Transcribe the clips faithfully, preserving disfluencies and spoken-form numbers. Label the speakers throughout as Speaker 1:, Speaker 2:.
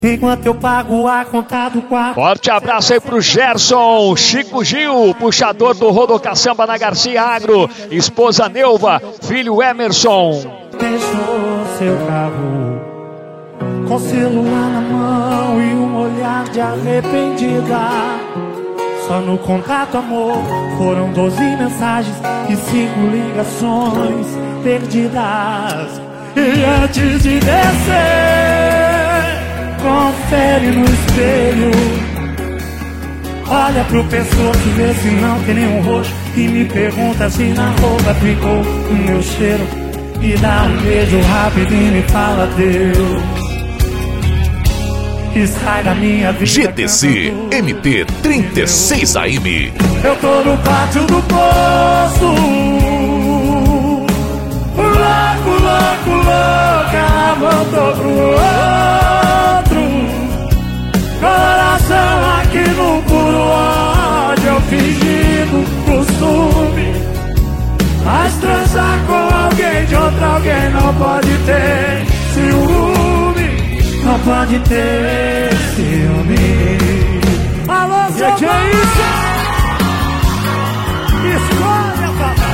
Speaker 1: Enquanto eu pago a conta do quarto.
Speaker 2: Forte abraço aí pro Gerson, Chico Gil, puxador do Rodocaçamba na Garcia Agro, esposa Neuva, filho Emerson.
Speaker 1: Deixou seu carro com celular na mão e um olhar de arrependida. Só no contato, amor, foram doze mensagens e cinco ligações perdidas. E antes de descer, confere no espelho, olha pro pescoço, vê se não tem nenhum roxo, e me pergunta se na roupa ficou o meu cheiro, e dá um beijo rápido e me fala Deus, e sai da minha vida.
Speaker 3: G T C M T trinta e seis A M.
Speaker 1: Eu tô no pátio do poço, louco, louco, louco, ela voltou pro outro. Coração aqui no puro ódio, eu fingindo costume. Mas transar com alguém de outro alguém não pode ter ciúme, não pode ter ciúme. Alô, seu que é isso? Escolha, papai.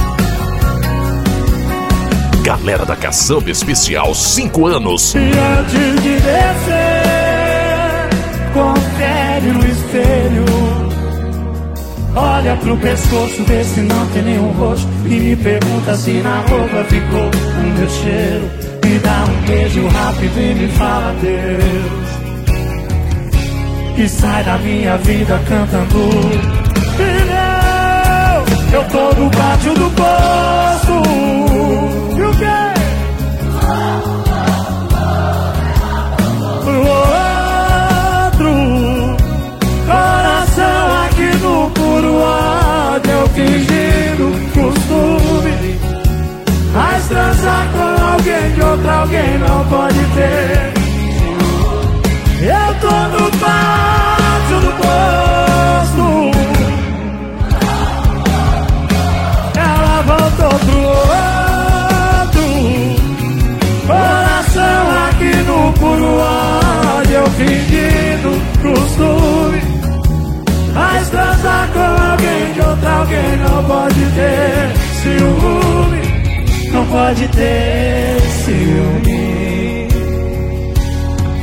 Speaker 3: Galera da Caçamba Especial, cinco anos.
Speaker 1: E antes de descer, confere no espelho, olha pro pescoço, vê se não tem nenhum roxo, e me pergunta se na roupa ficou o meu cheiro, me dá um beijo rápido e me fala Deus, e sai da minha vida cantando. E eu, eu tô no pátio do poço. E o quê? Pro outro. Coração aqui no puro ódio, eu fingindo costume. Mas transar com alguém de outro alguém não pode ter. Eu tô no pátio do posto. Ela voltou pro outro. Coração aqui no puro ódio, eu fingindo costume. Mas transar com alguém de outro alguém não pode ter ciúme, não pode ter ciúme.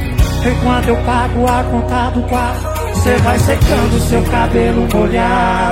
Speaker 1: Enquanto eu pago a conta do quarto, você vai secando seu cabelo molhado.